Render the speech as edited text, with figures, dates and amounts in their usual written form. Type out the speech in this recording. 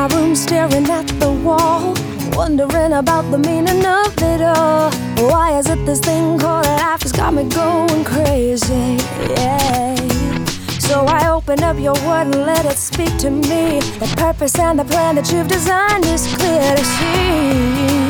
my room staring at the wall, wondering about the meaning of it all. Why is it this thing called life has got me going crazy? Yeah. So I open up your word and let it speak to me. The purpose and the plan that you've designed is clear to see.